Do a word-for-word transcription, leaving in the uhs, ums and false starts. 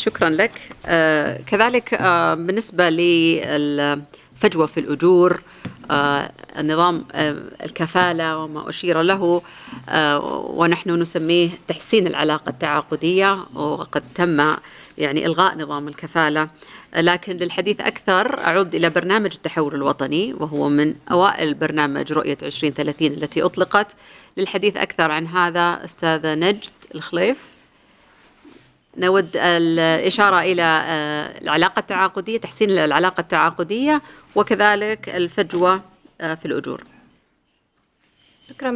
شكرًا لك. آآ كذلك آآ بالنسبة للفجوة في الأجور، آآ نظام آآ الكفالة وما أشير له، آآ ونحن نسميه تحسين العلاقة التعاقدية، وقد تم يعني إلغاء نظام الكفالة. لكن للحديث أكثر أعود إلى برنامج التحول الوطني، وهو من أوائل برنامج رؤية عشرين ثلاثين التي أطلقت. للحديث أكثر عن هذا أستاذة نجد الخليف، نود الإشارة إلى العلاقة التعاقدية، تحسين العلاقة التعاقدية، وكذلك الفجوة في الأجور. شكرا.